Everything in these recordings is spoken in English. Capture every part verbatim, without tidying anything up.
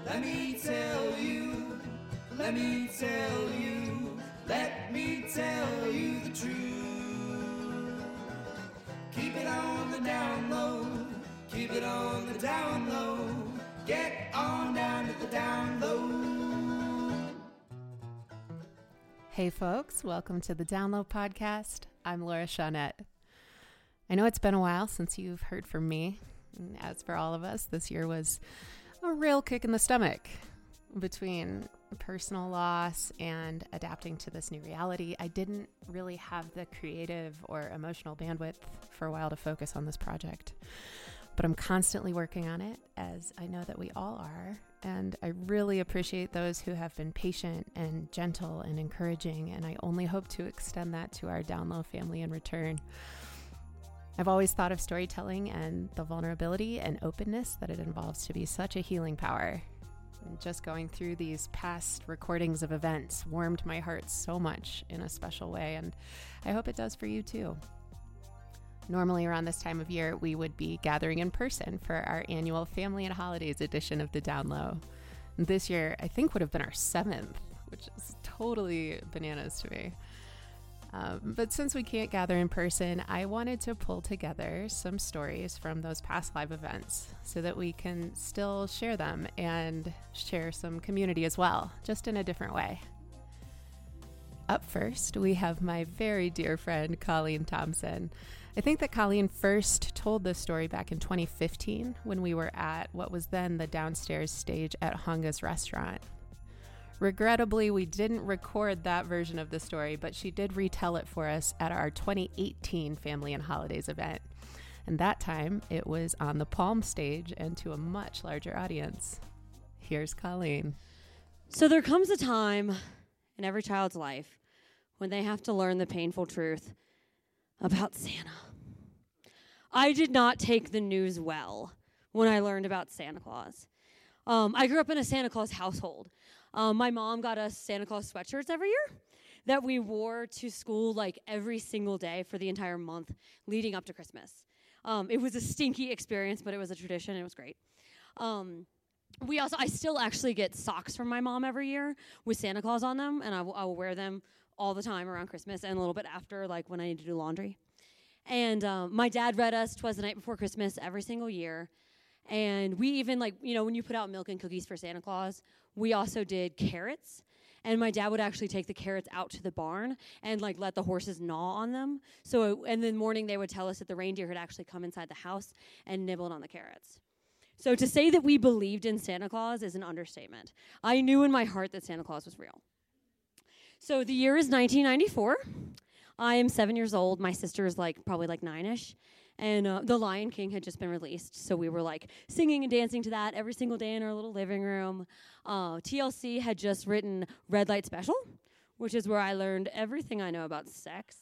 Let me tell you, let me tell you, let me tell you the truth. Keep it on the down low, keep it on the down low, get on down to the down low. Hey folks, welcome to the Download Podcast. I'm Laura Shawnette. I know it's been a while since you've heard from me. And as for all of us, this year was a real kick in the stomach. Between personal loss and adapting to this new reality, I didn't really have the creative or emotional bandwidth for a while to focus on this project. But I'm constantly working on it, as I know that we all are. And I really appreciate those who have been patient and gentle and encouraging. And I only hope to extend that to our Download family in return. I've always thought of storytelling and the vulnerability and openness that it involves to be such a healing power. And just going through these past recordings of events warmed my heart so much in a special way, and I hope it does for you too. Normally around this time of year, we would be gathering in person for our annual Family and Holidays edition of the Down Low. This year, I think would have been our seventh, which is totally bananas to me. Um, but since we can't gather in person, I wanted to pull together some stories from those past live events so that we can still share them and share some community as well, just in a different way. Up first, we have my very dear friend, Colleen Thompson. I think that Colleen first told this story back in twenty fifteen when we were at what was then the downstairs stage at Hunga's restaurant. Regrettably, we didn't record that version of the story, but she did retell it for us at our twenty eighteen Family and Holidays event. And that time, it was on the Palm stage and to a much larger audience. Here's Colleen. So there comes a time in every child's life when they have to learn the painful truth about Santa. I did not take the news well when I learned about Santa Claus. Um, I grew up in a Santa Claus household. Um, my mom got us Santa Claus sweatshirts every year that we wore to school like every single day for the entire month leading up to Christmas. Um, it was a stinky experience, but it was a tradition. And it was great. Um, we also, I still actually get socks from my mom every year with Santa Claus on them, and I will, I will wear them all the time around Christmas and a little bit after, like when I need to do laundry. And um, my dad read us "Twas the Night Before Christmas" every single year. And we even, like, you know, when you put out milk and cookies for Santa Claus, we also did carrots. And my dad would actually take the carrots out to the barn and, like, let the horses gnaw on them. So, and in the morning, they would tell us that the reindeer had actually come inside the house and nibbled on the carrots. So to say that we believed in Santa Claus is an understatement. I knew in my heart that Santa Claus was real. So the year is nineteen ninety-four. I am seven years old. My sister is, like, probably, like, nine-ish. And uh, The Lion King had just been released, so we were, like, singing and dancing to that every single day in our little living room. Uh, T L C had just written Red Light Special, which is where I learned everything I know about sex.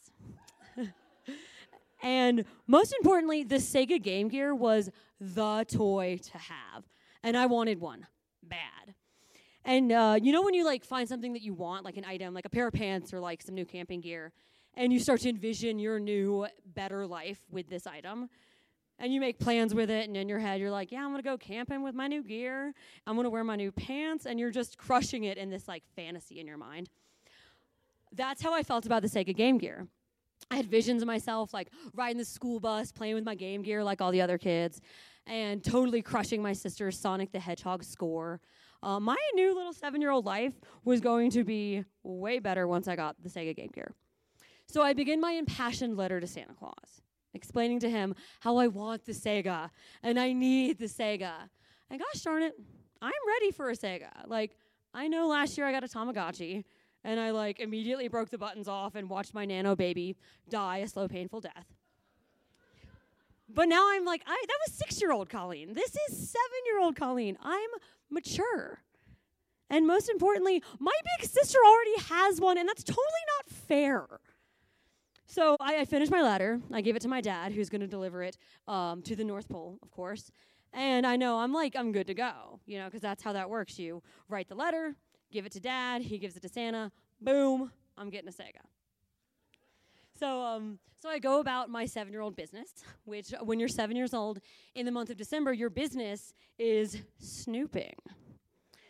And most importantly, the Sega Game Gear was the toy to have, and I wanted one bad. And uh, you know when you, like, find something that you want, like an item, like a pair of pants or, like, some new camping gear, and you start to envision your new, better life with this item. And you make plans with it, and in your head, you're like, yeah, I'm going to go camping with my new gear. I'm going to wear my new pants, and you're just crushing it in this, like, fantasy in your mind. That's how I felt about the Sega Game Gear. I had visions of myself, like, riding the school bus, playing with my Game Gear like all the other kids, and totally crushing my sister's Sonic the Hedgehog score. Uh, my new little seven-year-old life was going to be way better once I got the Sega Game Gear. So I begin my impassioned letter to Santa Claus, explaining to him how I want the Sega, and I need the Sega. And gosh darn it, I'm ready for a Sega. Like, I know last year I got a Tamagotchi, and I, like, immediately broke the buttons off and watched my nano baby die a slow, painful death. But now I'm like, I that was six-year-old Colleen. This is seven-year-old Colleen. I'm mature. And most importantly, my big sister already has one, and that's totally not fair. So I, I finished my letter. I gave it to my dad, who's going to deliver it um, to the North Pole, of course. And I know I'm like, I'm good to go, you know, because that's how that works. You write the letter, give it to Dad, he gives it to Santa, boom, I'm getting a Sega. So um, so I go about my seven-year-old business, which when you're seven years old, in the month of December, your business is snooping.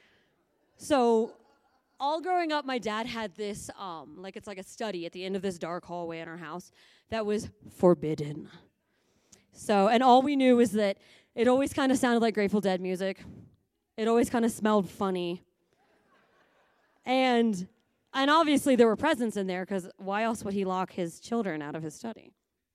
So all growing up, my dad had this, um, like it's like a study at the end of this dark hallway in our house that was forbidden. So, and all we knew was that it always kind of sounded like Grateful Dead music. It always kind of smelled funny. And and obviously there were presents in there, because why else would he lock his children out of his study?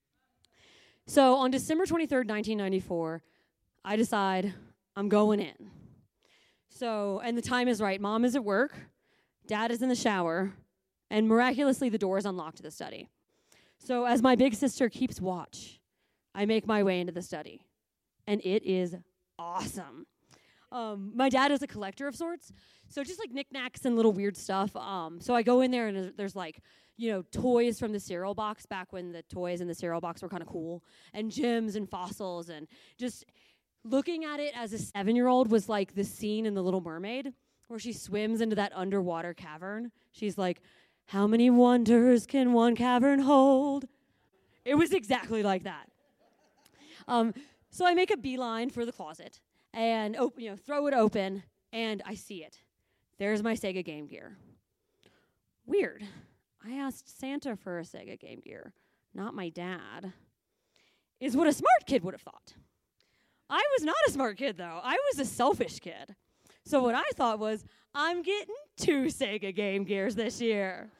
So on December twenty-third, nineteen ninety-four, I decide I'm going in. So, and the time is right. Mom is at work, Dad is in the shower, and miraculously the door is unlocked to the study. So as my big sister keeps watch, I make my way into the study. And it is awesome. Um, my dad is a collector of sorts, so just like knickknacks and little weird stuff. Um, so I go in there and there's, there's like, you know, toys from the cereal box back when the toys in the cereal box were kind of cool, and gems and fossils, and just looking at it as a seven-year-old was like the scene in The Little Mermaid where she swims into that underwater cavern. She's like, how many wonders can one cavern hold? It was exactly like that. Um, so I make a beeline for the closet and op- you know, throw it open, and I see it. There's my Sega Game Gear. Weird. I asked Santa for a Sega Game Gear, not my dad. Is what a smart kid would have thought. I was not a smart kid, though. I was a selfish kid. So what I thought was, I'm getting two Sega Game Gears this year.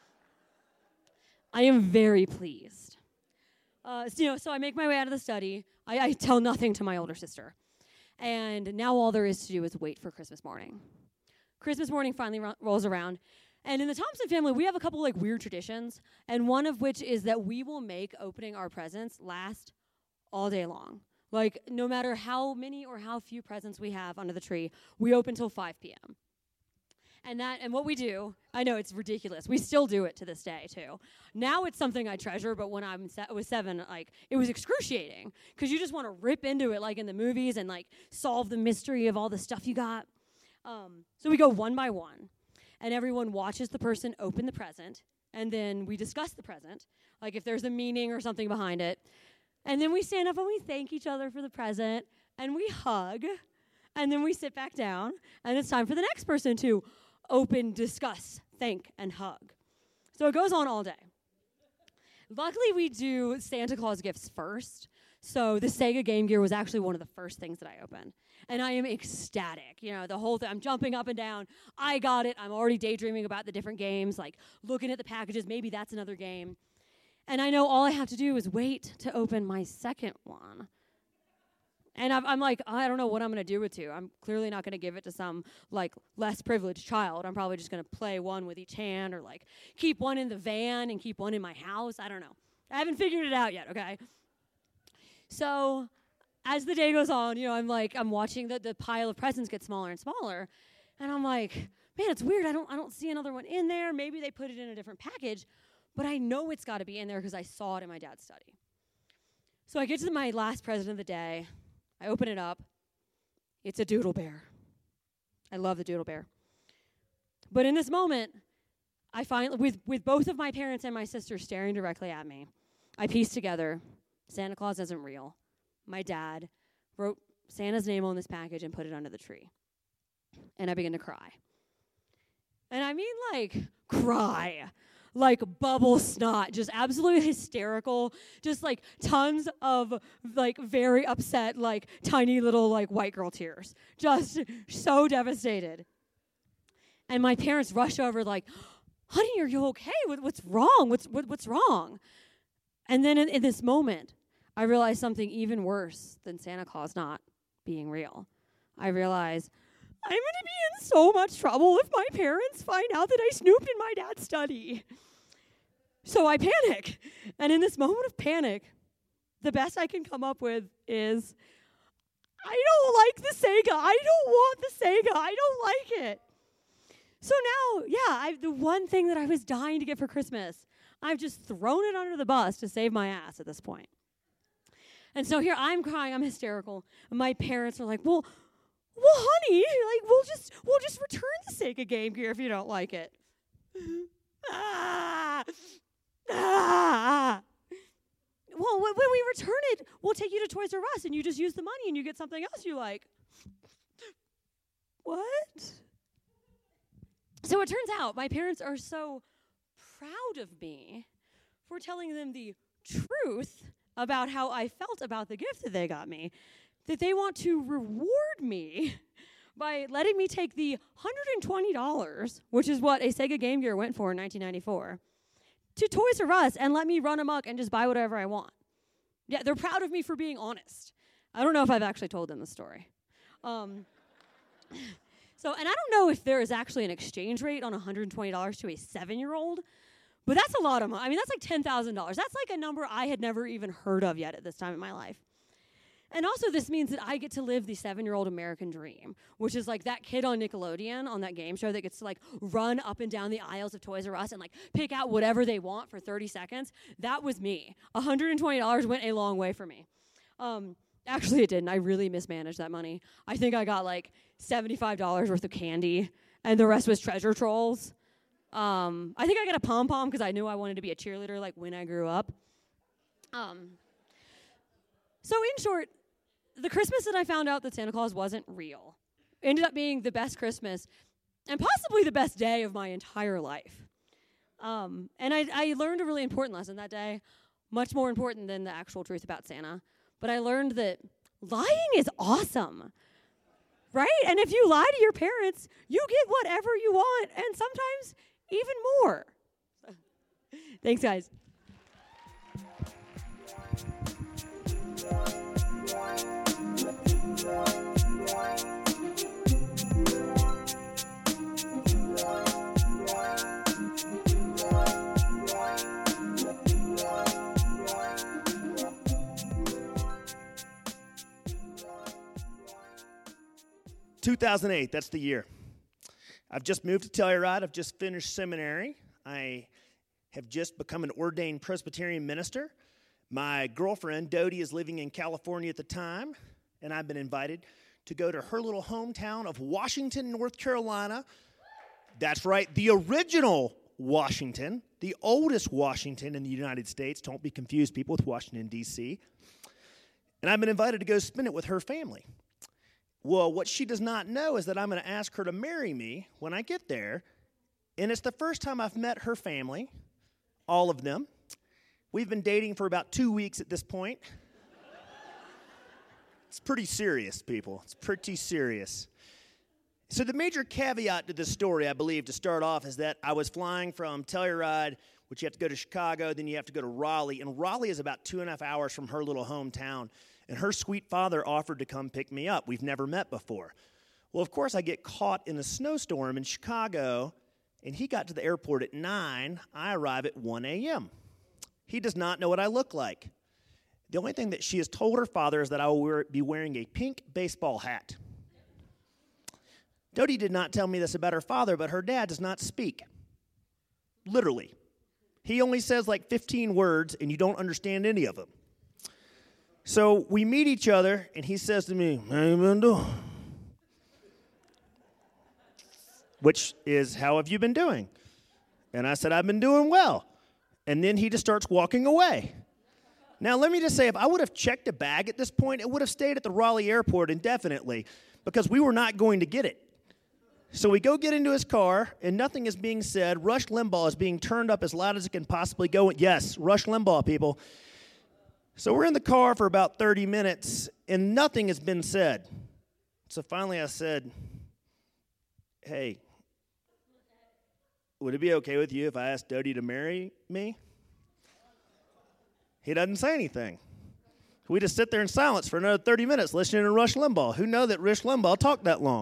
I am very pleased. Uh, so, you know, so I make my way out of the study. I, I tell nothing to my older sister. And now all there is to do is wait for Christmas morning. Christmas morning finally ro- rolls around. And in the Thompson family, we have a couple like weird traditions. And one of which is that we will make opening our presents last all day long. Like, no matter how many or how few presents we have under the tree, we open till five p.m. And that, and what we do, I know it's ridiculous. We still do it to this day, too. Now it's something I treasure, but when I se- was seven, like, it was excruciating. Because you just want to rip into it, like in the movies, and, like, solve the mystery of all the stuff you got. Um, so we go one by one. And everyone watches the person open the present. And then we discuss the present. Like, if there's a meaning or something behind it. And then we stand up and we thank each other for the present. And we hug. And then we sit back down. And it's time for the next person to open, discuss, thank, and hug. So it goes on all day. Luckily, we do Santa Claus gifts first. So the Sega Game Gear was actually one of the first things that I opened. And I am ecstatic. You know, the whole thing, I'm jumping up and down. I got it. I'm already daydreaming about the different games, like looking at the packages. Maybe that's another game. And I know all I have to do is wait to open my second one. And I'm, I'm like, I don't know what I'm going to do it to. I'm clearly not going to give it to some, like, less privileged child. I'm probably just going to play one with each hand, or, like, keep one in the van and keep one in my house. I don't know. I haven't figured it out yet, okay? So as the day goes on, you know, I'm, like, I'm watching the, the pile of presents get smaller and smaller. And I'm like, man, it's weird. I don't, I don't see another one in there. Maybe they put it in a different package. But I know it's got to be in there because I saw it in my dad's study. So I get to my last present of the day. I open it up. It's a doodle bear. I love the doodle bear. But in this moment, I finally, with, with both of my parents and my sister staring directly at me, I piece together, Santa Claus isn't real. My dad wrote Santa's name on this package and put it under the tree. And I begin to cry. And I mean, like, cry. Like bubble snot, just absolutely hysterical, just like tons of like very upset, like tiny little like white girl tears, just so devastated. And my parents rush over like, honey, are you okay? What, what's wrong? What's what, what's wrong? And then in, in this moment, I realized something even worse than Santa Claus not being real. I realized I'm going to be in so much trouble if my parents find out that I snooped in my dad's study. So I panic. And in this moment of panic, the best I can come up with is, I don't like the Sega. I don't want the Sega. I don't like it. So now, yeah, I, the one thing that I was dying to get for Christmas, I've just thrown it under the bus to save my ass at this point. And so here I'm crying. I'm hysterical. And my parents are like, well, Well, honey, like we'll just we'll just return the Sega Game Gear if you don't like it. ah, ah. Well, when we return it, we'll take you to Toys R Us and you just use the money and you get something else you like. What? So it turns out my parents are so proud of me for telling them the truth about how I felt about the gift that they got me, that they want to reward me by letting me take the one hundred twenty dollars, which is what a Sega Game Gear went for in nineteen ninety-four, to Toys R Us and let me run amok and just buy whatever I want. Yeah, they're proud of me for being honest. I don't know if I've actually told them the story. Um, so, and I don't know if there is actually an exchange rate on one hundred twenty dollars to a seven-year-old, but that's a lot of money. I mean, that's like ten thousand dollars. That's like a number I had never even heard of yet at this time in my life. And also this means that I get to live the seven-year-old American dream, which is like that kid on Nickelodeon on that game show that gets to like run up and down the aisles of Toys R Us and like pick out whatever they want for thirty seconds. That was me. one hundred twenty dollars went a long way for me. Um, actually, it didn't. I really mismanaged that money. I think I got like seventy-five dollars worth of candy, and the rest was treasure trolls. Um, I think I got a pom-pom because I knew I wanted to be a cheerleader like when I grew up. Um, so in short, the Christmas that I found out that Santa Claus wasn't real ended up being the best Christmas and possibly the best day of my entire life. Um, and I, I learned a really important lesson that day, much more important than the actual truth about Santa. But I learned that lying is awesome, right? And if you lie to your parents, you get whatever you want, and sometimes even more. Thanks, guys. two thousand eight, that's the year. I've just moved to Telluride. I've just finished seminary. I have just become an ordained Presbyterian minister. My girlfriend, Dodie, is living in California at the time, and I've been invited to go to her little hometown of Washington, North Carolina. That's right, the original Washington, the oldest Washington in the United States. Don't be confused, people, with Washington, D C And I've been invited to go spend it with her family. Well, what she does not know is that I'm going to ask her to marry me when I get there. And it's the first time I've met her family, all of them. We've been dating for about two weeks at this point. It's pretty serious, people. It's pretty serious. So the major caveat to this story, I believe, to start off, is that I was flying from Telluride, which you have to go to Chicago, then you have to go to Raleigh. And Raleigh is about two and a half hours from her little hometown. And her sweet father offered to come pick me up. We've never met before. Well, of course, I get caught in a snowstorm in Chicago, and he got to the airport at nine. I arrive at one a.m. He does not know what I look like. The only thing that she has told her father is that I will wear, be wearing a pink baseball hat. Dodie did not tell me this about her father, but her dad does not speak. Literally. He only says like fifteen words, and you don't understand any of them. So we meet each other, and he says to me, "How you been doing?" Which is, "How have you been doing?" And I said, "I've been doing well." And then he just starts walking away. Now, let me just say, if I would have checked a bag at this point, it would have stayed at the Raleigh airport indefinitely because we were not going to get it. So we go get into his car, and nothing is being said. Rush Limbaugh is being turned up as loud as it can possibly go. Yes, Rush Limbaugh, people. So we're in the car for about thirty minutes, and nothing has been said. So finally I said, "Hey, would it be okay with you if I asked Dodie to marry me?" He doesn't say anything. We just sit there in silence for another thirty minutes listening to Rush Limbaugh. Who knew that Rush Limbaugh talked that long?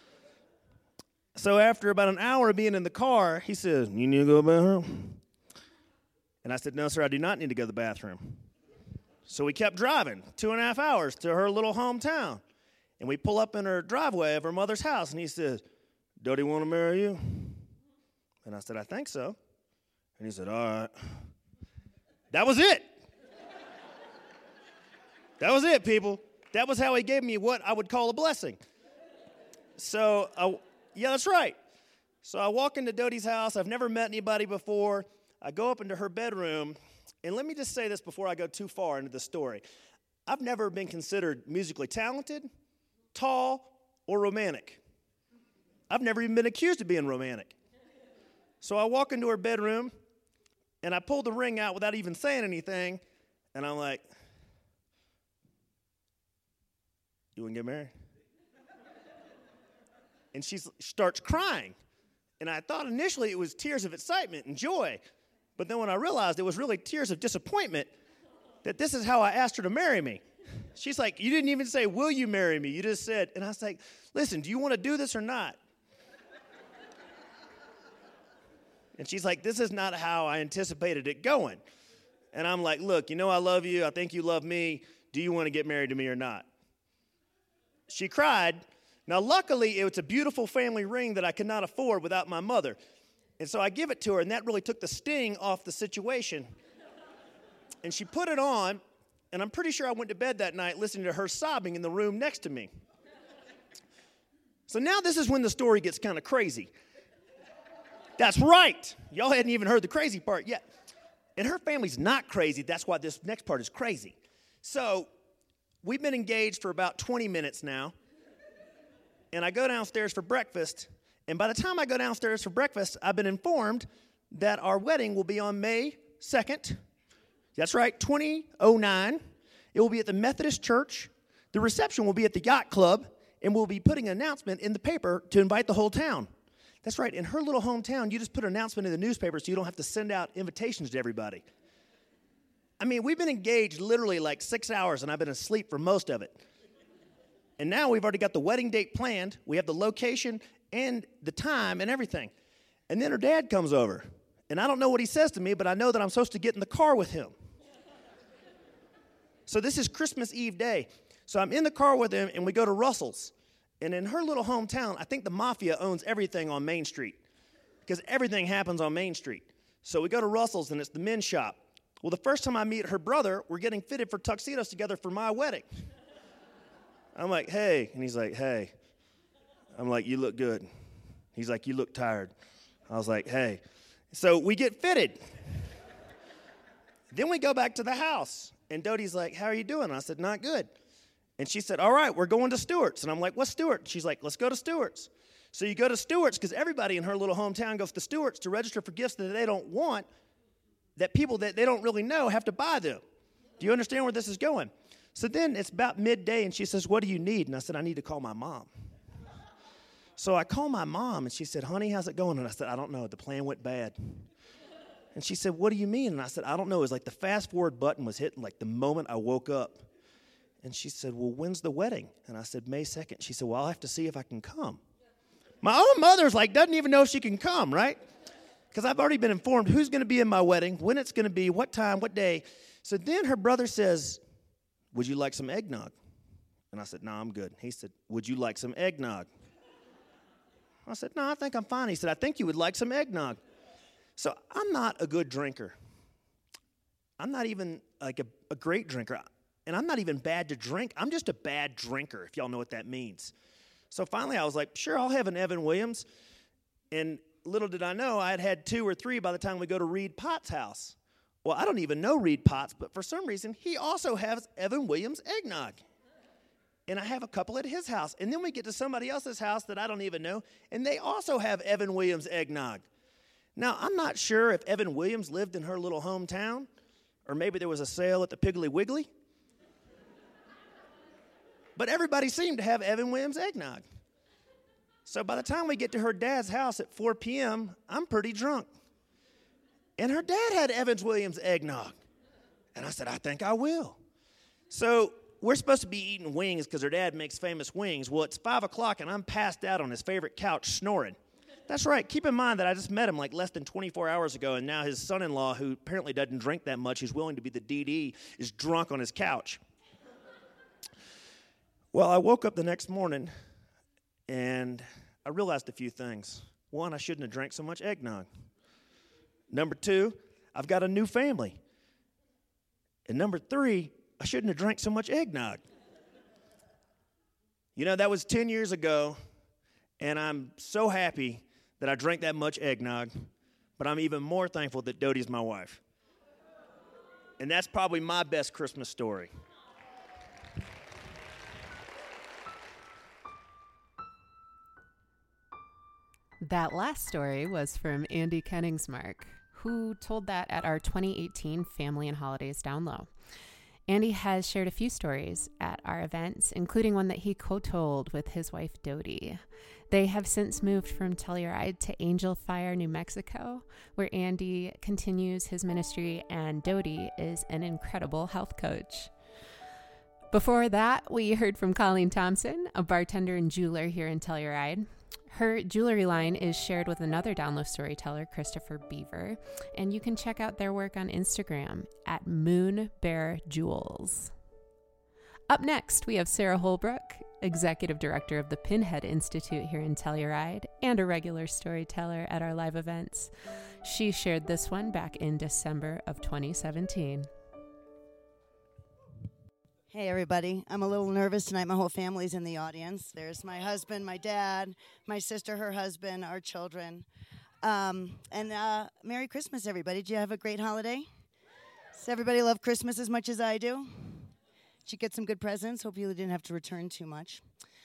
So after about an hour of being in the car, he says, "You need to go to the bathroom?" And I said, "No, sir, I do not need to go to the bathroom." So we kept driving two and a half hours to her little hometown. And we pull up in her driveway of her mother's house, and he says, "Dodie want to marry you?" And I said, "I think so." And he said, "All right." That was it. That was it, people. That was how he gave me what I would call a blessing. So, I, yeah, that's right. So I walk into Dodie's house. I've never met anybody before. I go up into her bedroom. And let me just say this before I go too far into the story. I've never been considered musically talented, tall, or romantic. I've never even been accused of being romantic. So I walk into her bedroom, and I pull the ring out without even saying anything, and I'm like, you want to get married? And she starts crying. And I thought initially it was tears of excitement and joy. But then when I realized it was really tears of disappointment that this is how I asked her to marry me. She's like, you didn't even say, will you marry me? You just said, and I was like, listen, do you want to do this or not? And she's like, this is not how I anticipated it going. And I'm like, look, you know I love you. I think you love me. Do you want to get married to me or not? She cried. Now, luckily, it was a beautiful family ring that I could not afford without my mother. And so I give it to her, and that really took the sting off the situation. And she put it on, and I'm pretty sure I went to bed that night listening to her sobbing in the room next to me. So now this is when the story gets kind of crazy. That's right. Y'all hadn't even heard the crazy part yet. And her family's not crazy. That's why this next part is crazy. So we've been engaged for about twenty minutes now. And I go downstairs for breakfast. And by the time I go downstairs for breakfast, I've been informed that our wedding will be on May second. That's right, twenty oh nine. It will be at the Methodist Church. The reception will be at the Yacht Club. And we'll be putting an announcement in the paper to invite the whole town. That's right, in her little hometown, you just put an announcement in the newspaper so you don't have to send out invitations to everybody. I mean, we've been engaged literally like six hours, and I've been asleep for most of it. And now we've already got the wedding date planned. We have the location and the time and everything. And then her dad comes over. And I don't know what he says to me, but I know that I'm supposed to get in the car with him. So this is Christmas Eve day. So I'm in the car with him, and we go to Russell's. And in her little hometown, I think the mafia owns everything on Main Street because everything happens on Main Street. So we go to Russell's, and it's the men's shop. Well, the first time I meet her brother, we're getting fitted for tuxedos together for my wedding. I'm like, hey. And he's like, hey. I'm like, you look good. He's like, you look tired. I was like, hey. So we get fitted. Then we go back to the house. And Dodie's like, how are you doing? I said, not good. And she said, all right, we're going to Stewart's. And I'm like, what's Stewart? She's like, let's go to Stewart's. So you go to Stewart's because everybody in her little hometown goes to Stewart's to register for gifts that they don't want, that people that they don't really know have to buy them. Do you understand where this is going? So then it's about midday, and she says, what do you need? And I said, I need to call my mom. So I call my mom, and she said, honey, how's it going? And I said, I don't know. The plan went bad. And she said, what do you mean? And I said, I don't know. It was like the fast-forward button was hitting like the moment I woke up. And she said, well, when's the wedding? And I said, May second. She said, well, I'll have to see if I can come. My own mother's like, doesn't even know if she can come, right? Because I've already been informed who's going to be in my wedding, when it's going to be, what time, what day. So then her brother says, would you like some eggnog? And I said, no, I'm good. He said, would you like some eggnog? I said, no, I think I'm fine. He said, I think you would like some eggnog. So I'm not a good drinker. I'm not even like a, a great drinker. And I'm not even bad to drink. I'm just a bad drinker, if y'all know what that means. So finally I was like, sure, I'll have an Evan Williams. And little did I know, I had had two or three by the time we go to Reed Potts' house. Well, I don't even know Reed Potts, but for some reason, he also has Evan Williams eggnog. And I have a couple at his house. And then we get to somebody else's house that I don't even know, and they also have Evan Williams eggnog. Now, I'm not sure if Evan Williams lived in her little hometown, or maybe there was a sale at the Piggly Wiggly. But everybody seemed to have Evan Williams eggnog. So by the time we get to her dad's house at four p.m., I'm pretty drunk. And her dad had Evan Williams eggnog. And I said, I think I will. So we're supposed to be eating wings because her dad makes famous wings. Well, it's five o'clock, and I'm passed out on his favorite couch snoring. That's right. Keep in mind that I just met him like less than twenty-four hours ago, and now his son-in-law, who apparently doesn't drink that much, who's willing to be the D D, is drunk on his couch. Well, I woke up the next morning, and I realized a few things. One, I shouldn't have drank so much eggnog. Number two, I've got a new family. And number three, I shouldn't have drank so much eggnog. You know, that was ten years ago, and I'm so happy that I drank that much eggnog, but I'm even more thankful that Dodie's my wife. And that's probably my best Christmas story. That last story was from Andy Kenningsmark, who told that at our twenty eighteen Family and Holidays Down Low. Andy has shared a few stories at our events, including one that he co-told with his wife, Dodie. They have since moved from Telluride to Angel Fire, New Mexico, where Andy continues his ministry and Dodie is an incredible health coach. Before that, we heard from Colleen Thompson, a bartender and jeweler here in Telluride. Her jewelry line is shared with another Down Low storyteller, Christopher Beaver, and you can check out their work on Instagram at Moon Bear Jewels. Up next, we have Sarah Holbrook, Executive Director of the Pinhead Institute here in Telluride and a regular storyteller at our live events. She shared this one back in December of twenty seventeen. Hey everybody, I'm a little nervous tonight. My whole family's in the audience. There's my husband, my dad, my sister, her husband, our children. Um, and uh, Merry Christmas, everybody. Did you have a great holiday? Does everybody love Christmas as much as I do? Did you get some good presents? Hope you didn't have to return too much.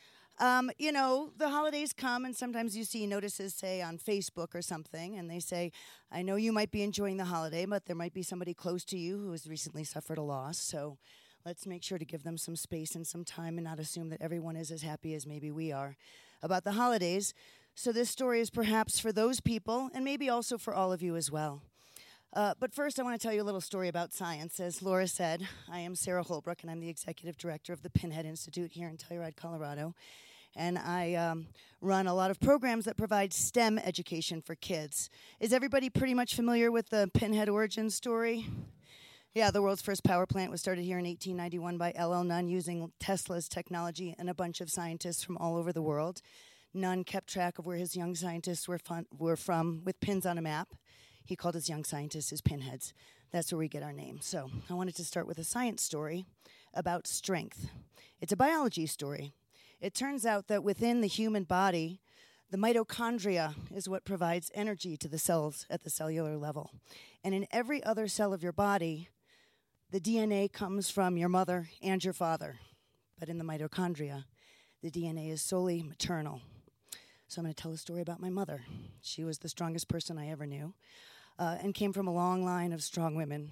Um, you know, the holidays come and sometimes you see notices, say, on Facebook or something, and they say, I know you might be enjoying the holiday, but there might be somebody close to you who has recently suffered a loss, so let's make sure to give them some space and some time and not assume that everyone is as happy as maybe we are about the holidays. So this story is perhaps for those people and maybe also for all of you as well. Uh, but first, I want to tell you a little story about science. As Laura said, I am Sarah Holbrook, and I'm the Executive Director of the Pinhead Institute here in Telluride, Colorado. And I um, run a lot of programs that provide STEM education for kids. Is everybody pretty much familiar with the Pinhead origin story? Yeah, the world's first power plant was started here in eighteen ninety-one by L L Nunn using Tesla's technology and a bunch of scientists from all over the world. Nunn kept track of where his young scientists were, fun- were from with pins on a map. He called his young scientists his pinheads. That's where we get our name. So I wanted to start with a science story about strength. It's a biology story. It turns out that within the human body, the mitochondria is what provides energy to the cells at the cellular level. And in every other cell of your body, the D N A comes from your mother and your father. But in the mitochondria, the D N A is solely maternal. So I'm going to tell a story about my mother. She was the strongest person I ever knew uh, and came from a long line of strong women.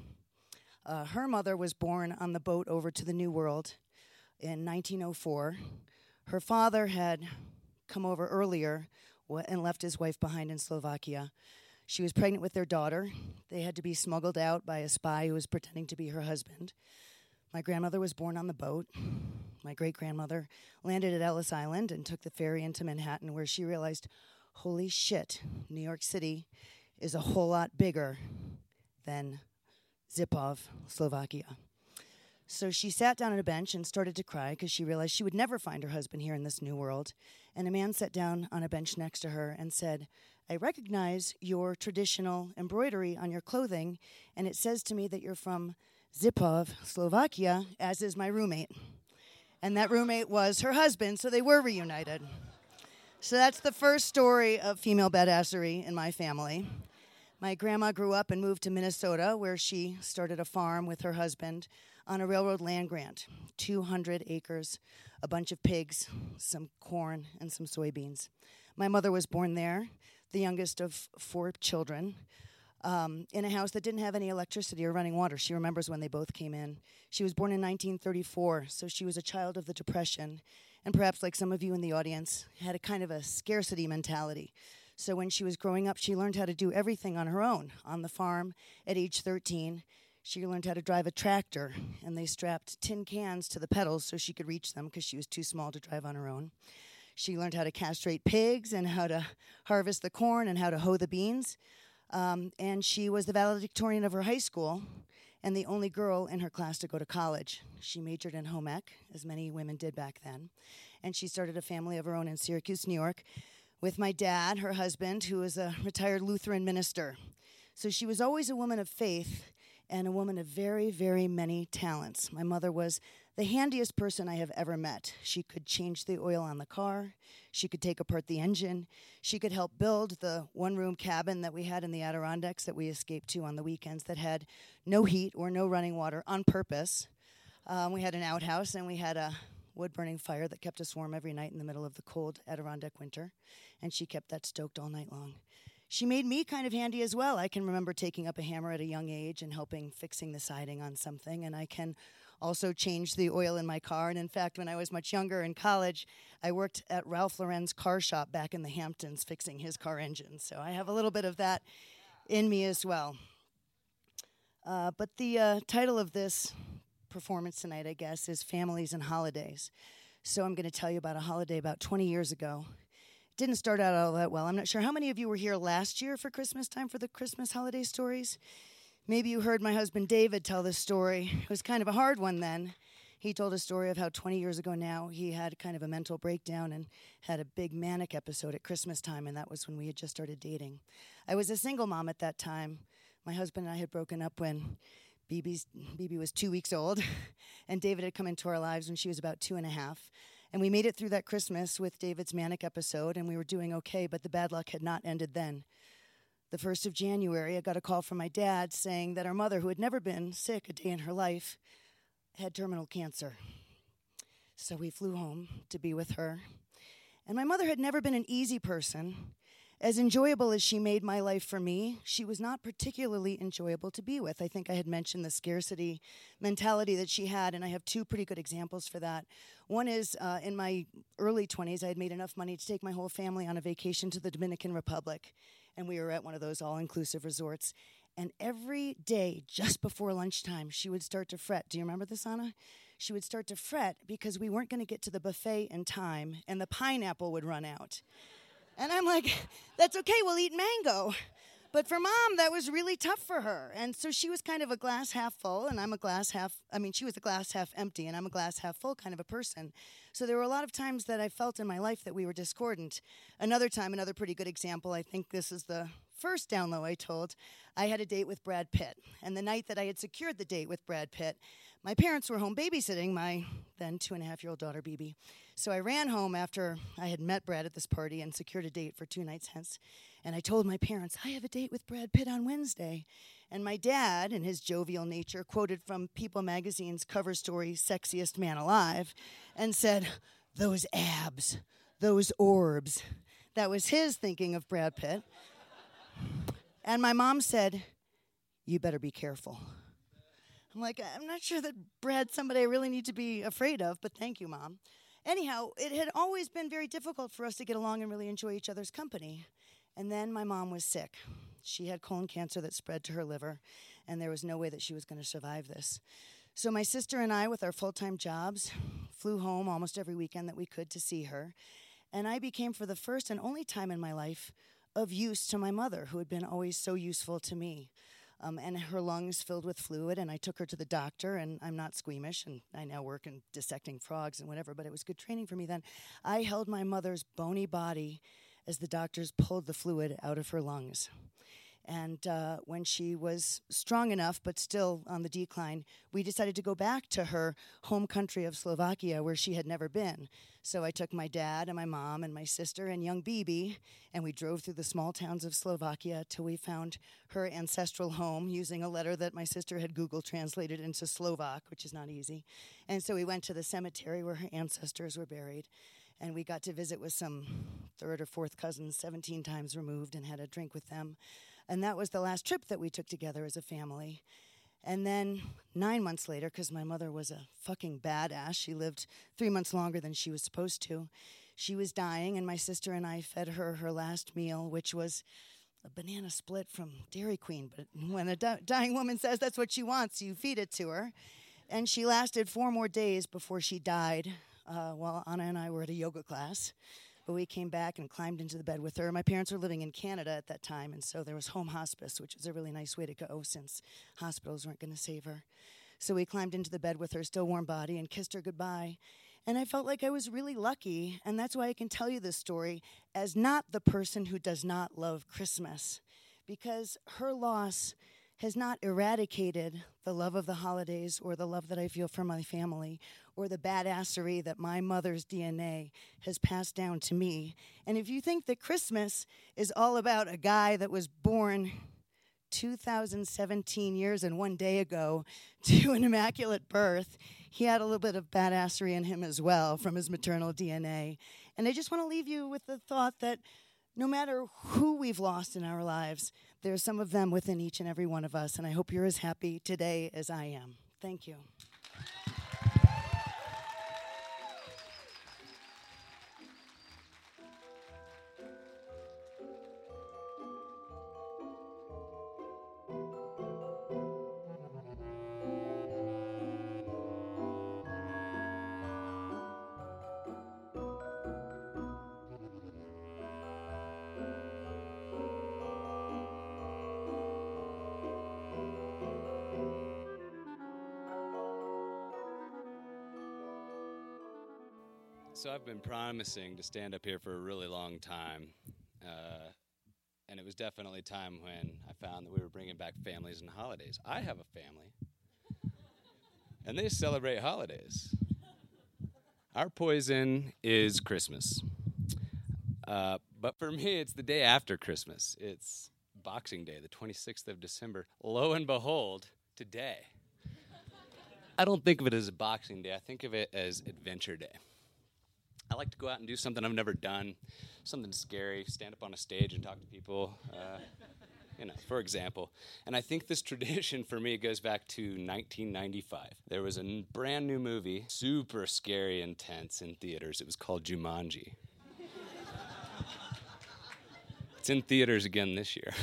Uh, her mother was born on the boat over to the New World in nineteen oh four. Her father had come over earlier and left his wife behind in Slovakia. She was pregnant with their daughter. They had to be smuggled out by a spy who was pretending to be her husband. My grandmother was born on the boat. My great-grandmother landed at Ellis Island and took the ferry into Manhattan, where she realized, holy shit, New York City is a whole lot bigger than Zipov, Slovakia. So she sat down on a bench and started to cry because she realized she would never find her husband here in this new world. And a man sat down on a bench next to her and said, I recognize your traditional embroidery on your clothing, and it says to me that you're from Zipov, Slovakia, as is my roommate. And that roommate was her husband, so they were reunited. So that's the first story of female badassery in my family. My grandma grew up and moved to Minnesota, where she started a farm with her husband on a railroad land grant, two hundred acres, a bunch of pigs, some corn, and some soybeans. My mother was born there, the youngest of four children, um, in a house that didn't have any electricity or running water. She remembers when they both came in. She was born in nineteen thirty-four, so she was a child of the Depression, and perhaps like some of you in the audience, had a kind of a scarcity mentality. So when she was growing up, she learned how to do everything on her own. On the farm, at age thirteen, she learned how to drive a tractor, and they strapped tin cans to the pedals so she could reach them because she was too small to drive on her own. She learned how to castrate pigs and how to harvest the corn and how to hoe the beans. Um, and she was the valedictorian of her high school and the only girl in her class to go to college. She majored in home ec, as many women did back then. And she started a family of her own in Syracuse, New York, with my dad, her husband, who was a retired Lutheran minister. So she was always a woman of faith and a woman of very, very many talents. My mother was the handiest person I have ever met. She could change the oil on the car. She could take apart the engine. She could help build the one-room cabin that we had in the Adirondacks that we escaped to on the weekends that had no heat or no running water on purpose. Um, we had an outhouse, and we had a wood-burning fire that kept us warm every night in the middle of the cold Adirondack winter, and she kept that stoked all night long. She made me kind of handy as well. I can remember taking up a hammer at a young age and helping fixing the siding on something, and I can also change the oil in my car. And in fact, when I was much younger in college, I worked at Ralph Lauren's car shop back in the Hamptons fixing his car engine. So I have a little bit of that in me as well. Uh, but the uh, title of this performance tonight, I guess, is Families and Holidays. So I'm going to tell you about a holiday about twenty years ago. It didn't start out all that well. I'm not sure how many of you were here last year for Christmas time for the Christmas holiday stories. Maybe you heard my husband David tell this story. It was kind of a hard one then. He told a story of how twenty years ago now he had kind of a mental breakdown and had a big manic episode at Christmas time, and that was when we had just started dating. I was a single mom at that time. My husband and I had broken up when B B's, B B was two weeks old, and David had come into our lives when she was about two and a half. And we made it through that Christmas with David's manic episode, and we were doing okay, but the bad luck had not ended then. The first of January, I got a call from my dad saying that our mother, who had never been sick a day in her life, had terminal cancer. So we flew home to be with her. And my mother had never been an easy person. As enjoyable as she made my life for me, she was not particularly enjoyable to be with. I think I had mentioned the scarcity mentality that she had, and I have two pretty good examples for that. One is uh, in my early twenties, I had made enough money to take my whole family on a vacation to the Dominican Republic, and we were at one of those all-inclusive resorts. And every day, just before lunchtime, she would start to fret. Do you remember this, Anna? She would start to fret because we weren't going to get to the buffet in time, and the pineapple would run out. And I'm like, that's okay, we'll eat mango. But for Mom, that was really tough for her. And so she was kind of a glass half full, and I'm a glass half, I mean, she was a glass half empty, and I'm a glass half full kind of a person. So there were a lot of times that I felt in my life that we were discordant. Another time, another pretty good example, I think this is the first down low I told, I had a date with Brad Pitt. And the night that I had secured the date with Brad Pitt, my parents were home babysitting my then two-and-a-half-year-old daughter, B B. So I ran home after I had met Brad at this party and secured a date for two nights hence. And I told my parents, I have a date with Brad Pitt on Wednesday. And my dad, in his jovial nature, quoted from People magazine's cover story, Sexiest Man Alive, and said, those abs, those orbs. That was his thinking of Brad Pitt. And my mom said, you better be careful. I'm like, I'm not sure that Brad's somebody I really need to be afraid of, but thank you, Mom. Anyhow, it had always been very difficult for us to get along and really enjoy each other's company. And then my mom was sick. She had colon cancer that spread to her liver, and there was no way that she was going to survive this. So my sister and I, with our full-time jobs, flew home almost every weekend that we could to see her. And I became, for the first and only time in my life, of use to my mother, who had been always so useful to me. Um, and her lungs filled with fluid, and I took her to the doctor, and I'm not squeamish, and I now work in dissecting frogs and whatever, but it was good training for me then. I held my mother's bony body as the doctors pulled the fluid out of her lungs. And uh, when she was strong enough, but still on the decline, we decided to go back to her home country of Slovakia, where she had never been. So I took my dad and my mom and my sister and young B B, and we drove through the small towns of Slovakia till we found her ancestral home using a letter that my sister had Google translated into Slovak, which is not easy. And so we went to the cemetery where her ancestors were buried. And we got to visit with some third or fourth cousins, seventeen times removed, and had a drink with them. And that was the last trip that we took together as a family. And then nine months later, because my mother was a fucking badass, she lived three months longer than she was supposed to. She was dying, and my sister and I fed her her last meal, which was a banana split from Dairy Queen. But when a di- dying woman says that's what she wants, you feed it to her. And she lasted four more days before she died. Uh, while Anna and I were at a yoga class. But we came back and climbed into the bed with her. My parents were living in Canada at that time, and so there was home hospice, which was a really nice way to go since hospitals weren't going to save her. So we climbed into the bed with her, still warm body, and kissed her goodbye. And I felt like I was really lucky, and that's why I can tell you this story as not the person who does not love Christmas, because her loss has not eradicated the love of the holidays or the love that I feel for my family or the badassery that my mother's D N A has passed down to me. And if you think that Christmas is all about a guy that was born two thousand seventeen years and one day ago to an immaculate birth, he had a little bit of badassery in him as well from his maternal D N A. And I just want to leave you with the thought that no matter who we've lost in our lives, there's some of them within each and every one of us. And I hope you're as happy today as I am. Thank you. So I've been promising to stand up here for a really long time, uh, and it was definitely time when I found that we were bringing back families and holidays. I have a family, and they celebrate holidays. Our poison is Christmas, uh, but for me, it's the day after Christmas. It's Boxing Day, the twenty-sixth of December. Lo and behold, today. I don't think of it as a Boxing Day. I think of it as Adventure Day. I like to go out and do something I've never done, something scary, stand up on a stage and talk to people, uh, you know, for example. And I think this tradition for me goes back to nineteen ninety-five. There was a n- brand new movie, super scary, intense in theaters. It was called Jumanji. It's in theaters again this year.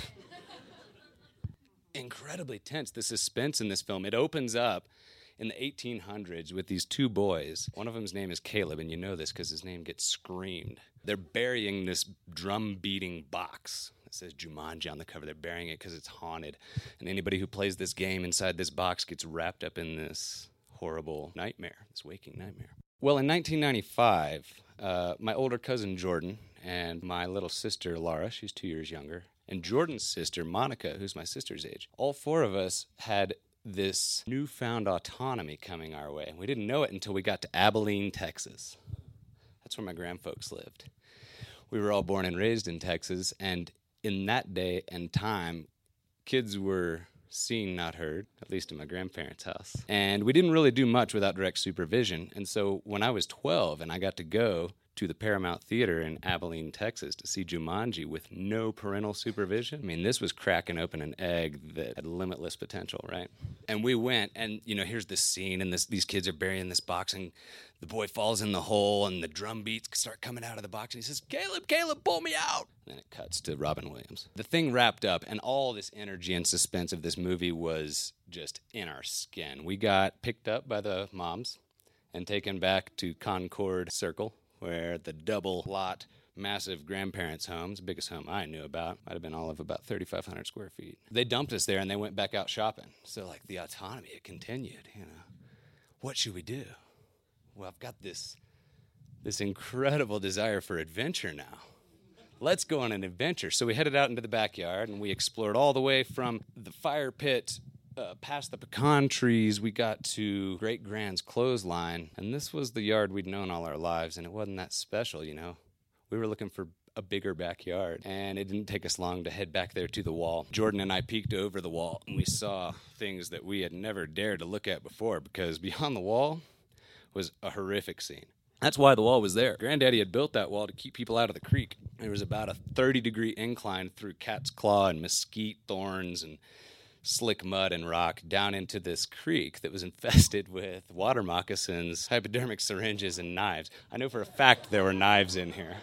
Incredibly tense, the suspense in this film. It opens up in the eighteen hundreds with these two boys. One of them's name is Caleb, and you know this because his name gets screamed. They're burying this drum-beating box that says Jumanji on the cover. They're burying it because it's haunted. And anybody who plays this game inside this box gets wrapped up in this horrible nightmare, this waking nightmare. Well, in nineteen ninety-five, uh, my older cousin Jordan and my little sister Laura, she's two years younger, and Jordan's sister Monica, who's my sister's age, all four of us had this newfound autonomy coming our way. And we didn't know it until we got to Abilene, Texas. That's where my grandfolks lived. We were all born and raised in Texas, and in that day and time, kids were seen, not heard, at least in my grandparents' house. And we didn't really do much without direct supervision. And so when I was twelve and I got to go to the Paramount Theater in Abilene, Texas to see Jumanji with no parental supervision. I mean, this was cracking open an egg that had limitless potential, right? And we went, and, you know, here's this scene, and this, these kids are burying this box, and the boy falls in the hole, and the drum beats start coming out of the box, and he says, Caleb, Caleb, pull me out! And then it cuts to Robin Williams. The thing wrapped up, and all this energy and suspense of this movie was just in our skin. We got picked up by the moms and taken back to Concord Circle, where the double lot, massive grandparents' homes, the biggest home I knew about, might have been all of about thirty-five hundred square feet. They dumped us there, and they went back out shopping. So, like, the autonomy, it continued, you know. What should we do? Well, I've got this, this incredible desire for adventure now. Let's go on an adventure. So we headed out into the backyard, and we explored all the way from the fire pit Uh, past the pecan trees. We got to Great Grand's clothesline, and this was the yard we'd known all our lives, and it wasn't that special, you know. We were looking for a bigger backyard, and it didn't take us long to head back there to the wall. Jordan and I peeked over the wall, and we saw things that we had never dared to look at before, because beyond the wall was a horrific scene. That's why the wall was there. Granddaddy had built that wall to keep people out of the creek. There was about a thirty-degree incline through cat's claw and mesquite thorns and slick mud and rock down into this creek that was infested with water moccasins, hypodermic syringes, and knives. I know for a fact there were knives in here.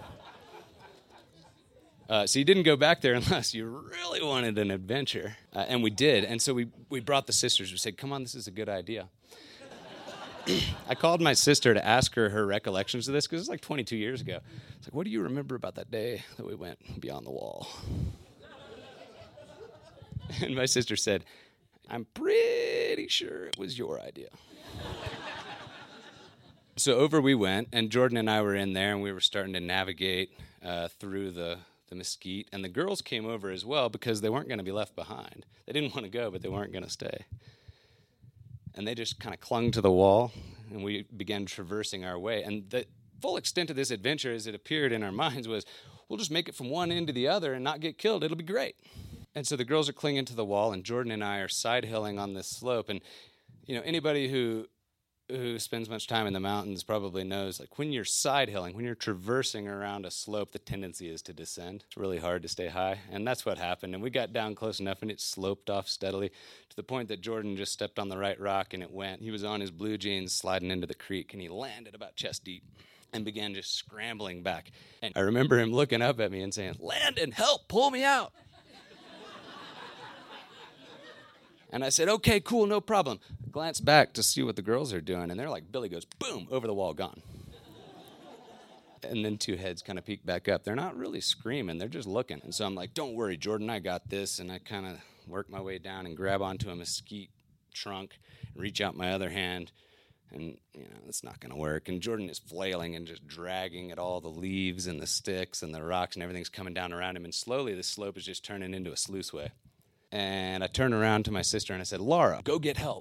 Uh, so you didn't go back there unless you really wanted an adventure. Uh, and we did. And so we, we brought the sisters. We said, come on, this is a good idea. I called my sister to ask her her recollections of this, because it was like twenty-two years ago. It's like, what do you remember about that day that we went beyond the wall? And my sister said, I'm pretty sure it was your idea. So over we went, and Jordan and I were in there, and we were starting to navigate uh, through the, the mesquite. And the girls came over as well, because they weren't going to be left behind. They didn't want to go, but they weren't going to stay. And they just kind of clung to the wall, and we began traversing our way. And the full extent of this adventure, as it appeared in our minds, was, we'll just make it from one end to the other and not get killed. It'll be great. And so the girls are clinging to the wall, and Jordan and I are side-hilling on this slope. And, you know, anybody who who spends much time in the mountains probably knows, like when you're side hilling, when you're traversing around a slope, the tendency is to descend. It's really hard to stay high, and that's what happened. And we got down close enough, and it sloped off steadily to the point that Jordan just stepped on the right rock, and it went. He was on his blue jeans sliding into the creek, and he landed about chest deep and began just scrambling back. And I remember him looking up at me and saying, "Landon, help, pull me out." And I said, "Okay, cool, no problem." Glance back to see what the girls are doing, and they're like, Billy goes, boom, over the wall, gone. And then two heads kind of peek back up. They're not really screaming, they're just looking. And so I'm like, "Don't worry, Jordan, I got this." And I kind of work my way down and grab onto a mesquite trunk, reach out my other hand, and, you know, it's not going to work. And Jordan is flailing and just dragging at all the leaves and the sticks and the rocks, and everything's coming down around him. And slowly the slope is just turning into a sluiceway. And I turned around to my sister and I said, "Laura, go get help."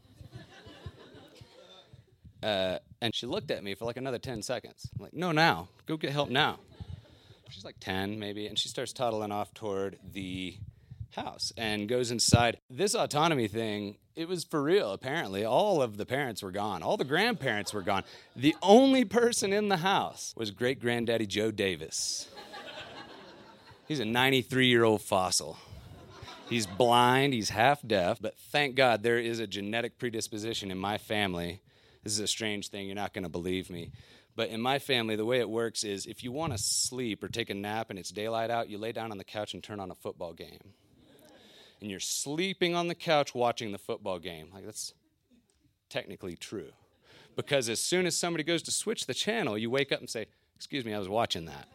uh, and she looked at me for like another ten seconds. I'm like, "No, now. Go get help now." She's like ten maybe, and she starts toddling off toward the house and goes inside. This autonomy thing, it was for real, apparently. All of the parents were gone. All the grandparents were gone. The only person in the house was great-granddaddy Joe Davis. He's a ninety-three-year-old fossil. He's blind, he's half deaf, but thank God there is a genetic predisposition in my family. This is a strange thing, you're not going to believe me. But in my family, the way it works is if you want to sleep or take a nap and it's daylight out, you lay down on the couch and turn on a football game. And you're sleeping on the couch watching the football game. Like, that's technically true. Because as soon as somebody goes to switch the channel, you wake up and say, "Excuse me, I was watching that."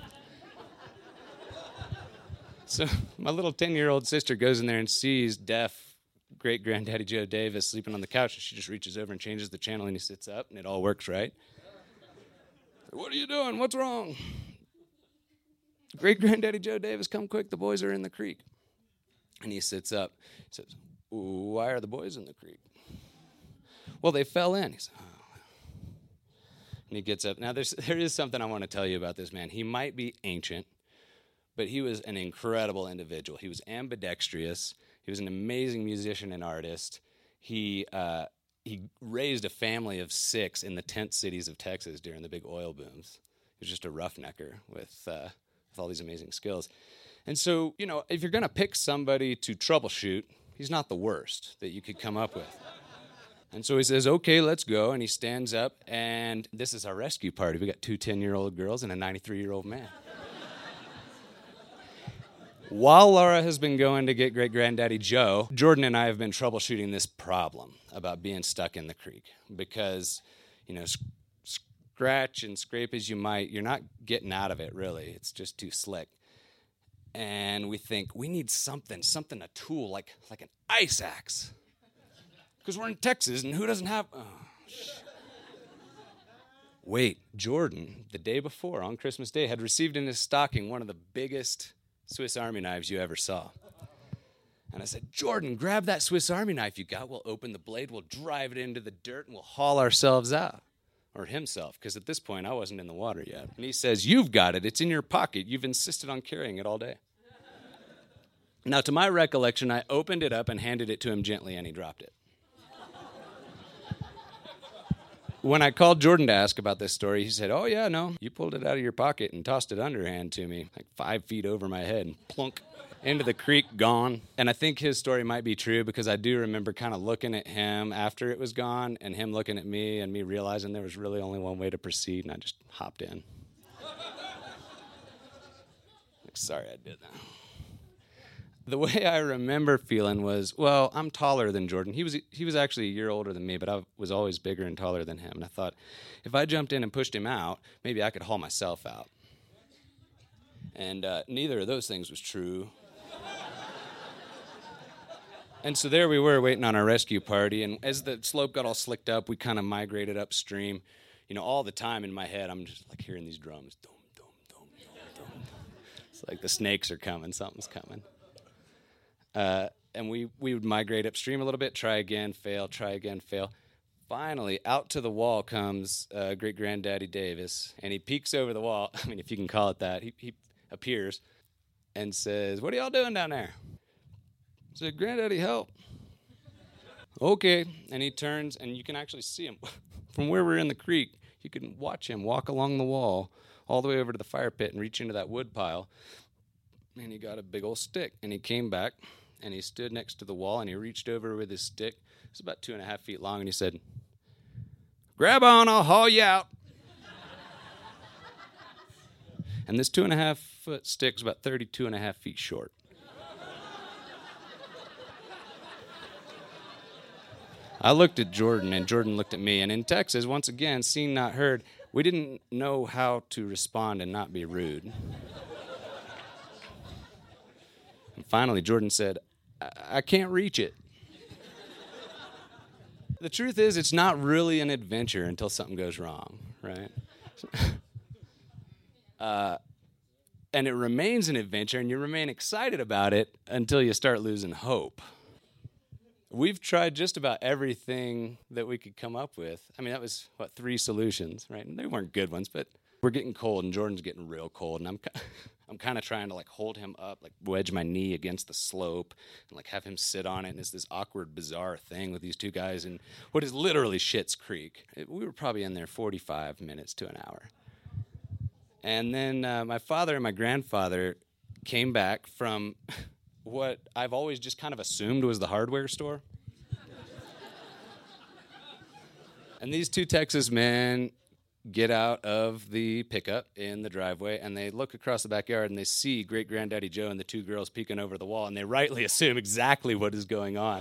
So my little ten-year-old sister goes in there and sees deaf great-granddaddy Joe Davis sleeping on the couch, and she just reaches over and changes the channel, and he sits up, and it all works right. "What are you doing? What's wrong?" "Great-granddaddy Joe Davis, come quick, the boys are in the creek." And he sits up. He says, "Why are the boys in the creek?" "Well, they fell in." He says, "Oh." And he gets up. Now, there's, there is something I want to tell you about this man. He might be ancient, but he was an incredible individual. He was ambidextrous. He was an amazing musician and artist. He uh, he raised a family of six in the tent cities of Texas during the big oil booms. He was just a rough-necker with, uh, with all these amazing skills. And so, you know, if you're going to pick somebody to troubleshoot, he's not the worst that you could come up with. And so he says, "Okay, let's go." And he stands up, and this is our rescue party. We got two ten-year-old girls and a ninety-three-year-old man. While Laura has been going to get great-granddaddy Joe, Jordan and I have been troubleshooting this problem about being stuck in the creek. Because, you know, sc- scratch and scrape as you might, you're not getting out of it, really. It's just too slick. And we think, we need something, something, a tool, like, like an ice axe. Because we're in Texas, and who doesn't have... Oh, shit. Wait, Jordan, the day before, on Christmas Day, had received in his stocking one of the biggest Swiss Army knives you ever saw. And I said, "Jordan, grab that Swiss Army knife you got. We'll open the blade, we'll drive it into the dirt, and we'll haul ourselves out." Or himself, because at this point I wasn't in the water yet. And he says, "You've got it. It's in your pocket. You've insisted on carrying it all day." Now, to my recollection, I opened it up and handed it to him gently, and he dropped it. When I called Jordan to ask about this story, he said, "Oh, yeah, no, you pulled it out of your pocket and tossed it underhand to me, like five feet over my head, and plunk, into the creek, gone." And I think his story might be true because I do remember kind of looking at him after it was gone and him looking at me and me realizing there was really only one way to proceed, and I just hopped in. Like, sorry I did that. The way I remember feeling was, well, I'm taller than Jordan. He was he was actually a year older than me, but I was always bigger and taller than him. And I thought, if I jumped in and pushed him out, maybe I could haul myself out. And uh, neither of those things was true. And so there we were waiting on our rescue party. And as the slope got all slicked up, we kind of migrated upstream. You know, all the time in my head, I'm just like hearing these drums. Dum, dum, dum, dum, dum. It's like the snakes are coming. Something's coming. Uh, and we, we would migrate upstream a little bit, try again, fail, try again, fail. Finally, out to the wall comes uh, great-granddaddy Davis, and he peeks over the wall. I mean, if you can call it that. He, he appears and says, "What are y'all doing down there?" I said, "Granddaddy, help." okay. And he turns, and you can actually see him from where we're in the creek. You can watch him walk along the wall all the way over to the fire pit and reach into that wood pile. And he got a big old stick, and he came back, and he stood next to the wall, and he reached over with his stick. It's about two and a half feet long, and he said, "Grab on, I'll haul you out." And this two and a half foot stick is about thirty-two and a half feet short. I looked at Jordan, and Jordan looked at me. And in Texas, once again, seen, not heard, we didn't know how to respond and not be rude. And finally, Jordan said, I, I can't reach it. The truth is, it's not really an adventure until something goes wrong, right? uh, and it remains an adventure, and you remain excited about it until you start losing hope. We've tried just about everything that we could come up with. I mean, that was, what, three solutions, right? And they weren't good ones, but we're getting cold, and Jordan's getting real cold, and I'm I'm kind of trying to, like, hold him up, like, wedge my knee against the slope and, like, have him sit on it, and it's this awkward, bizarre thing with these two guys in what is literally Schitt's Creek. It, we were probably in there forty-five minutes to an hour. And then uh, my father and my grandfather came back from what I've always just kind of assumed was the hardware store. And these two Texas men get out of the pickup in the driveway, and they look across the backyard, and they see Great-Granddaddy Joe and the two girls peeking over the wall, and they rightly assume exactly what is going on.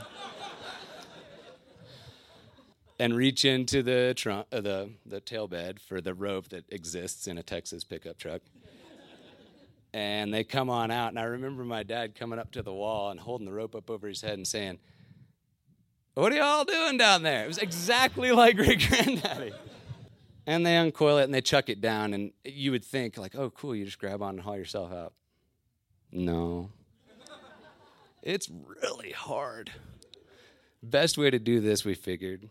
And reach into the trunk, uh, the the tail bed for the rope that exists in a Texas pickup truck. And they come on out, and I remember my dad coming up to the wall and holding the rope up over his head and saying, "What are y'all doing down there?" It was exactly like Great-Granddaddy. And they uncoil it, and they chuck it down, and you would think, like, oh, cool, you just grab on and haul yourself out. No. It's really hard. Best way to do this, we figured,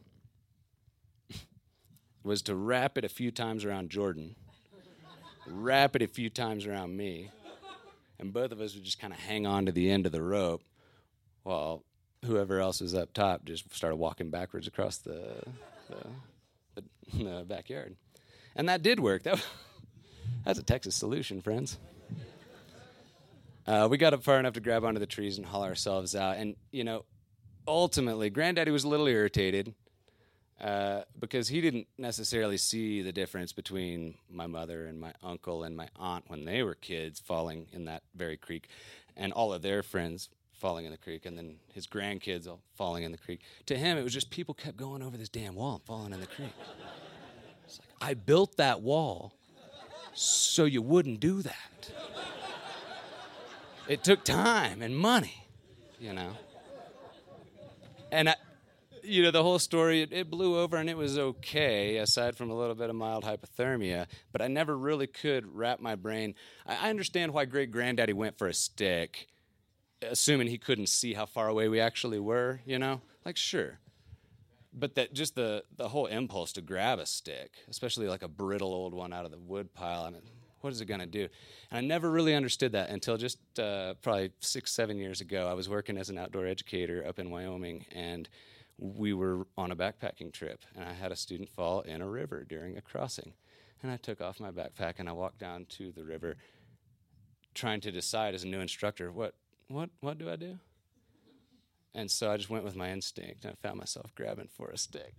was to wrap it a few times around Jordan, wrap it a few times around me, and both of us would just kind of hang on to the end of the rope while whoever else was up top just started walking backwards across the... the in the backyard. And that did work. That was, that's a Texas solution, friends. Uh, we got up far enough to grab onto the trees and haul ourselves out. And, you know, ultimately, Granddaddy was a little irritated uh, because he didn't necessarily see the difference between my mother and my uncle and my aunt when they were kids falling in that very creek, and all of their friends falling in the creek, and then his grandkids all falling in the creek. To him, it was just people kept going over this damn wall and falling in the creek. It's like, I built that wall so you wouldn't do that. It took time and money, you know. And, I, you know, the whole story, it, it blew over and it was okay, aside from a little bit of mild hypothermia, but I never really could wrap my brain. I, I understand why Great-Granddaddy went for a stick, assuming he couldn't see how far away we actually were, you know? Like, sure. But that just the, the whole impulse to grab a stick, especially like a brittle old one out of the wood pile, I mean, what is it going to do? And I never really understood that until just uh, probably six, seven years ago. I was working as an outdoor educator up in Wyoming, and we were on a backpacking trip, and I had a student fall in a river during a crossing. And I took off my backpack, and I walked down to the river trying to decide as a new instructor, what What what do I do? And so I just went with my instinct, and I found myself grabbing for a stick.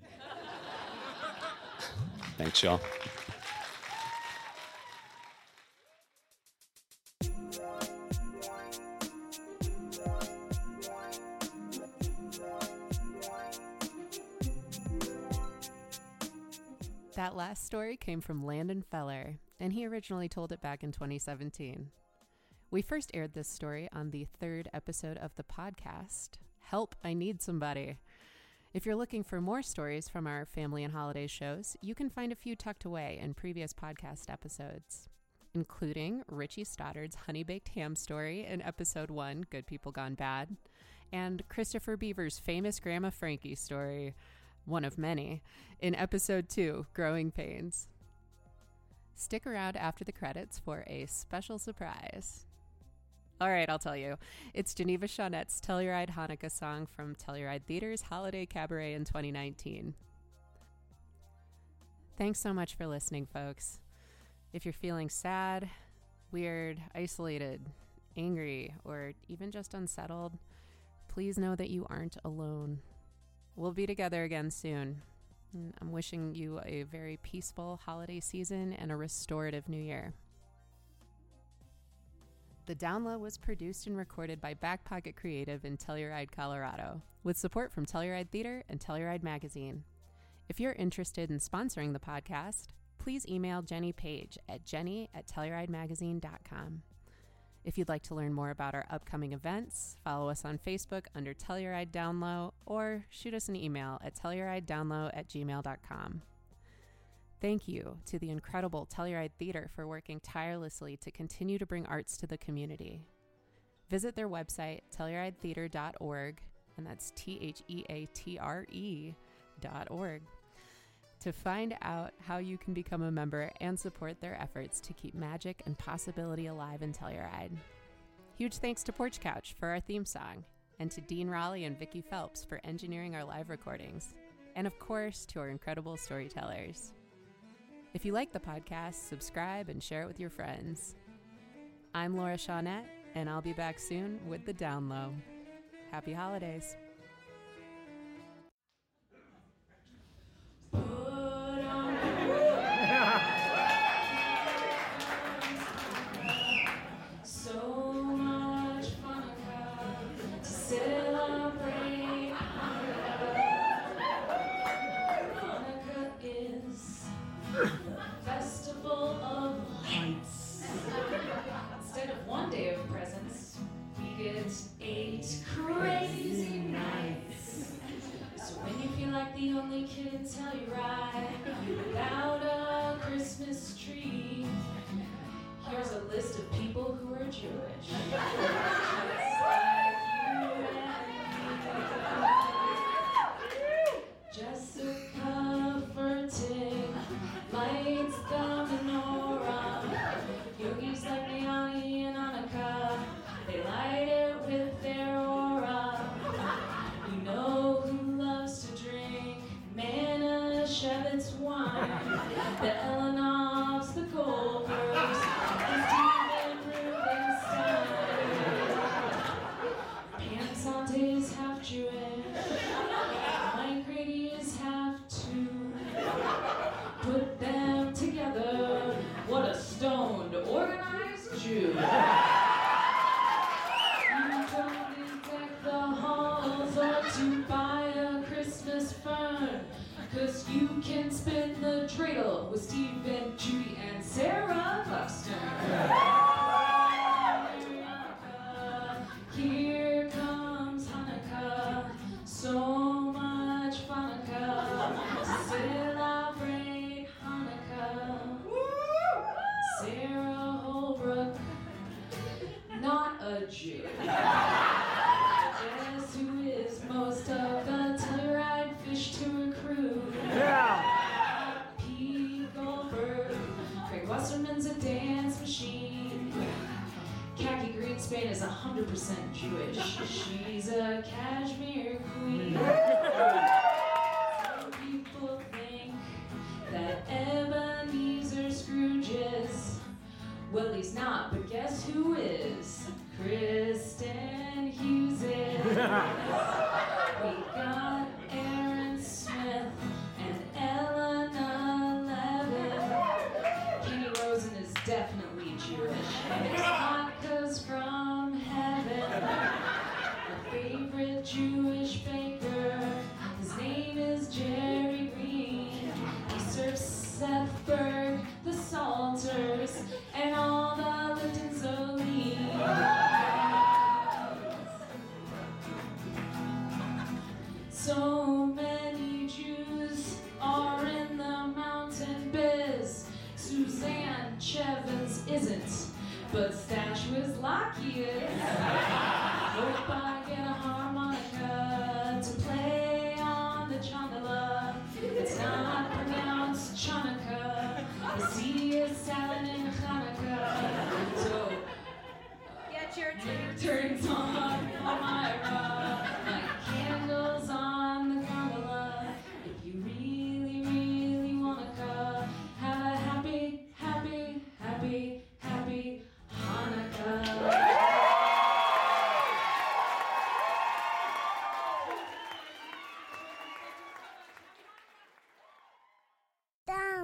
Thanks, y'all. That last story came from Landon Feller, and he originally told it back in twenty seventeen. We first aired this story on the third episode of the podcast, Help, I Need Somebody. If you're looking for more stories from our family and holiday shows, you can find a few tucked away in previous podcast episodes, including Richie Stoddard's Honey Baked Ham story in episode one, Good People Gone Bad, and Christopher Beaver's famous Grandma Frankie story, one of many, in episode two, Growing Pains. Stick around after the credits for a special surprise. All right, I'll tell you. It's Geneva Shawnette's Telluride Hanukkah song from Telluride Theater's Holiday Cabaret in twenty nineteen. Thanks so much for listening, folks. If you're feeling sad, weird, isolated, angry, or even just unsettled, please know that you aren't alone. We'll be together again soon. I'm wishing you a very peaceful holiday season and a restorative new year. The Down Low was produced and recorded by Back Pocket Creative in Telluride, Colorado, with support from Telluride Theater and Telluride Magazine. If you're interested in sponsoring the podcast, please email Jenny Page at jenny at telluride magazine dot com. If you'd like to learn more about our upcoming events, follow us on Facebook under Telluride Downlow or shoot us an email at telluridedownlow at gmail dot com. Thank you to the incredible Telluride Theater for working tirelessly to continue to bring arts to the community. Visit their website, telluride theater dot org, and that's T H E A T R E dot org, to find out how you can become a member and support their efforts to keep magic and possibility alive in Telluride. Huge thanks to Porch Couch for our theme song, and to Dean Raleigh and Vicky Phelps for engineering our live recordings, and of course to our incredible storytellers. If you like the podcast, subscribe and share it with your friends. I'm Laura Shawnette, and I'll be back soon with the Down Low. Happy holidays. Without a Christmas tree, here's a list of people who are Jewish. Just like you and me. Jessica Furtick lights the menorah. Yogis like Leoni and Hanukkah, they light it with their aura. You know who loves to drink Mana Shevitz wine, the Elenovs, the Goldbergs, and Steven Rubenstein. Pam Sante is half Jewish, Mike Grady is half too. Put them together, what a stoned, organized Jew. You don't need to deck the halls or to buy a Christmas fern, 'cause you can spin the dreidel with Steve and Judy and Sarah Buxton. Here comes Hanukkah, so much Hanukkah, celebrate Hanukkah. Sarah Holbrook, not a Jew. Guess who is most of the Telluride fish tour crew? Yeah. Pete Goldberg, Craig Wasserman's a dance machine. Khaki Greenspan is one hundred percent Jewish. She's a cashmere queen. Some people think that Ebenezer Scrooge is. Well, he's not, but guess who is? Kristen Hughes is. We got Aaron Smith and Elena Levin. Kenny Rosen is definitely Jewish. And it's latkes from heaven. My favorite Jewish baker, his name is Jerry Green. He serves Seth Berg, the Salters, and all the Lipton Zoline. So many Jews are in the mountain biz. Suzanne Chevins isn't, but Statue's Locky is. Hope I get a harmonica to play on the chandala. It's not pronounced Chanukah. The C is silent in Hanukkah. So get your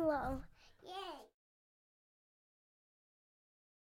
Hello.